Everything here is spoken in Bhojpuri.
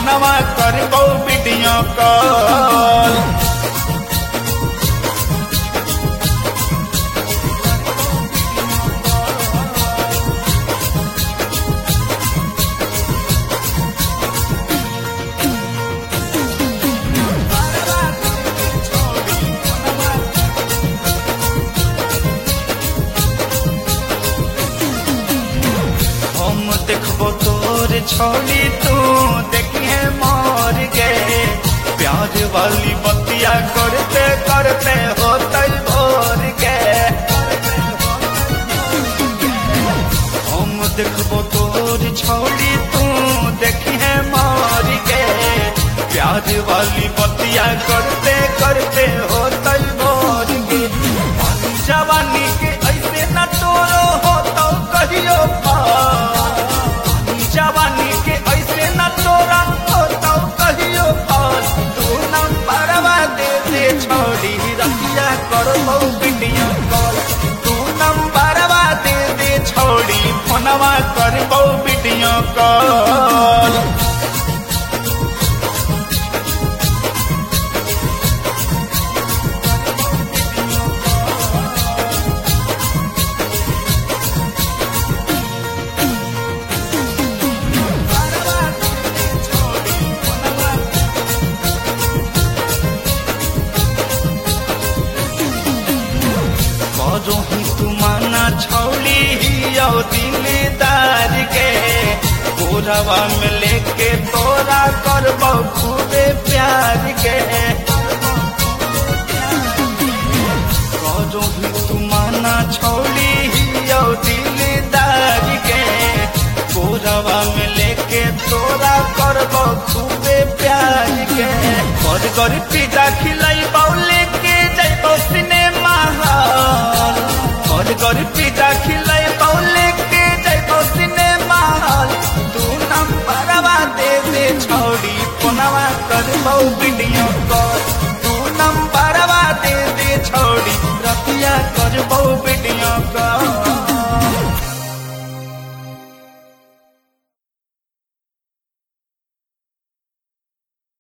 फोनवा करबो वीडियो कॉल। देखबो तोर छोड़ी तू देखिए मोर गे, प्यार वाली बतिया करते करते होते भोर गे। हम देखबो तोर छोड़ी तू देखिए मोर गे, प्यार वाली बतिया करते करते होते भोर गे। जवानी के ऐसे न तोरो हो तो कहियो जवानी के ऐसे न तोरा हो तो कहियो और तू नंबरवा दे दे छोड़ी रतिया करबो वीडियो कॉल। तू नंबरवा दे दे छोड़ी फोनवा करबो वीडियो कॉल। ही तू माना छौली हियो दिलदार के, गोरवा में लेके तोरा करबो खूबे प्यार के। करो ही तू माना छौली हियो दिलदार के, गोरवा में लेके तोरा करबो खूबे प्यार के। बर्गर पिज्जा खिलाइबो लेके जाइबो सिनेमा हॉल, बर्गर पिज्जा खिलाइबो लेके जाइबो सिनेमा हॉल। तू नंबरवा दे दे छोड़ी फोनवा करबो वीडियो कॉल। तू नंबरवा दे दे छोड़ी रतिया करबो